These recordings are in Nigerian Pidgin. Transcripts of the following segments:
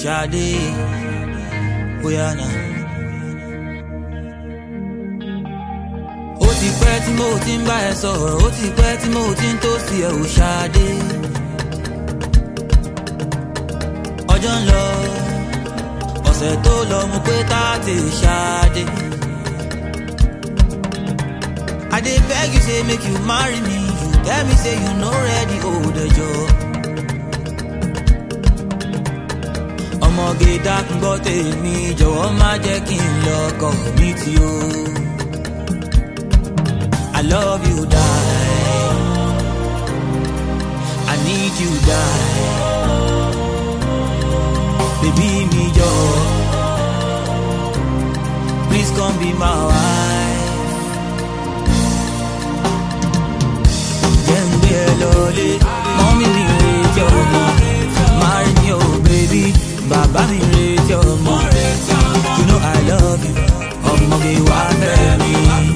Ṣadé, bóyá náà. Ó ti pẹ́ tí mo ti ń bá ẹ sọ̀rọ̀, ó ti pẹ́ tí mo ti ń tó sí ẹ ò Ṣadé. Ọjọ́ ń lọ, ọ̀sẹ̀ tó lọ mo pé táàtì Ṣadé. I dey beg you say make you marry me, you tell me say you no ready, hold ẹjọ́. Ọmọge dákun gbọ́ tèmi, jọ̀wọ́ má jẹ́ kí n lọ́kọ mi tí o. I love you die, I need you die. Baby mi jọ, please come be my wife. Jẹ́ n gbé ẹ lọlé, mọ́mí mi retí ọmọ. Marry me oh baby, bàbá mi retí ọmọ. You know I love you, ọmọge wá fẹ́ mi.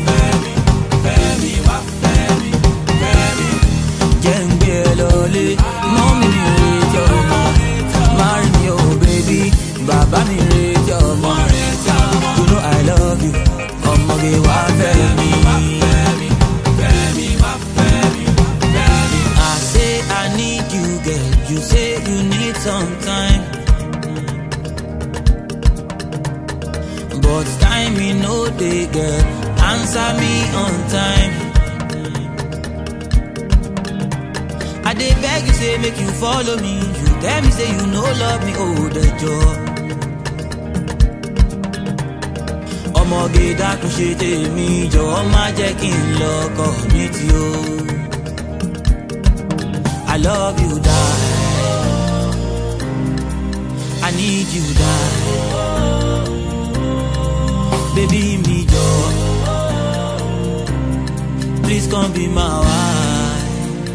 Jẹ́ n gbé ẹ lọlé, mọ́mí mi retí ọmọ. Marry me oh baby, bàbá mi retí ọmọ. You know I love you, ọmọge wá fẹ́ mi. I say I need you girl, you say you need some time. But time me no dey girl, answer me on time. I dey beg you say make you follow me, you tell me say you no love me, hold ẹjọ́. Ọmọge dákun ṣe tèmi, jọ̀wọ́ má jẹ́ kí n lọ́kọ mi tí o. I love you die, I need you die. Baby mi jọ, please come be my wife.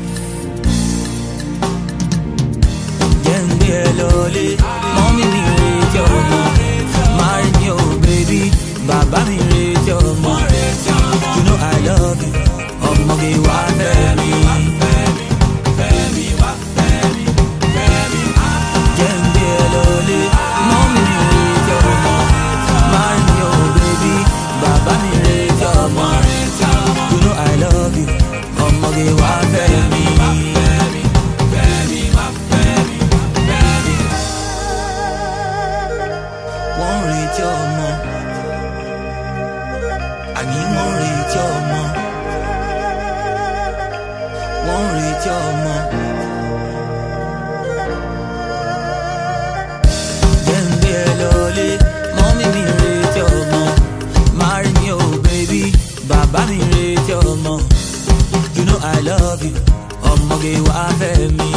Jẹ́ n gbé ẹ lọlé, mọ́mí mi retí ọmọ. Marry me oh baby, bàbá mi retí ọmọ. You know I love you, ọmọge wá fẹ́ mi. Jẹ́ n gbé ẹ lọlé, mọ́mí mi retí ọmọ. Marry me oh baby, bàbá mi retí ọmọ. You know I love you, ọmọge wá fẹ́ mi. Wọ́n retí ọmọ, àní wọ́n retí ọmọ. Wọ́n retí ọmọ. Jẹ́ n gbé ẹ lọlé, mọ́mí mi retí ọmọ. Marry me oh baby, bàbá mi retí ọmọ. You know I love you, ọmọge wá fẹ́ mi.